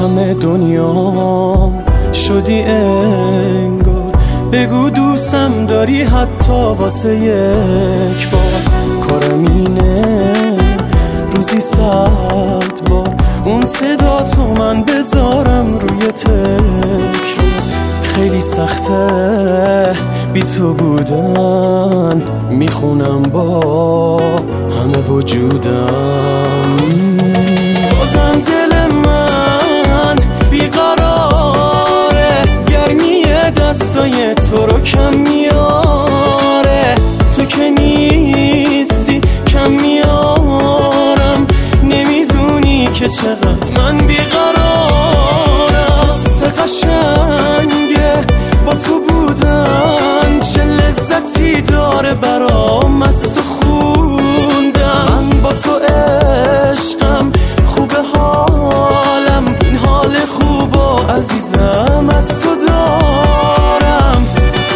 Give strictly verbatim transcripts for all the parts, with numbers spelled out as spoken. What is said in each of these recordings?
همه دنیا شدی انگار. بگو دوستم داری حتی واسه یک بار. کارم اینه روزی صد بار اون صدا تو من بذارم روی تکرار. خیلی سخته بی تو بودن، میخونم با همه وجودم. بازم دل من بیقراره، گرمی دستای تو رو کم میاره. تو که نیستی کم میارم، نمیدونی که چقدر من بیقرارم. حس قشنگه با تو بودن، چه لذتی داره برام از تو خوندم. من با تو عشقم، خوبه حالم، این حال خوب و عزیزم از تو دارم.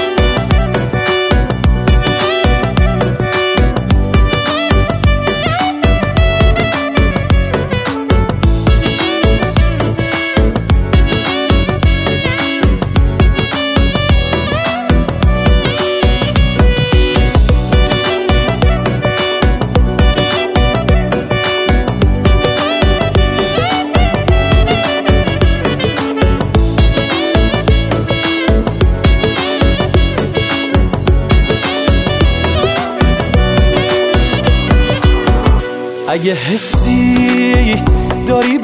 اگه حسی داری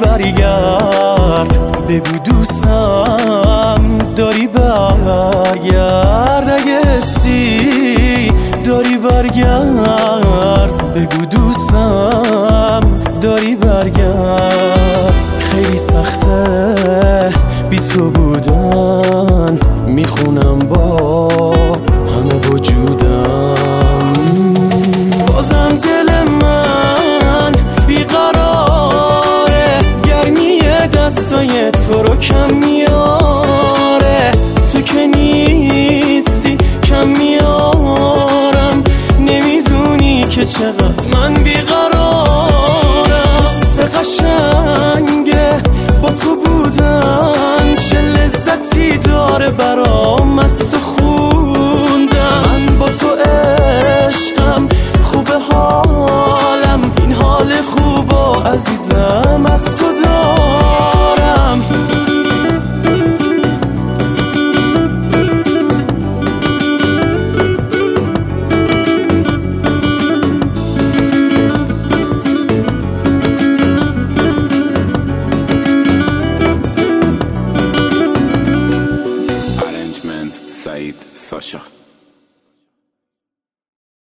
برگرد، بگو دوستم داری برگرد. اگه حسی داری برگرد، بگو دوستم داری برگرد. خیلی سخته بی تو بودن، میخونم با همه وجودم. بازم دل من بیقراره، گرمی دستای تو رو کم میاره. تو که نیستی کم میارم، نمیدونی که چقدر من بیقرارم. حس قشنگه با تو بودن، چه لذتی داره برام از تو خوندم. من با تو عشقم، خوبه حالم، این حال خوب و عزیزم از تو دارم. Arrangement Said Sasha.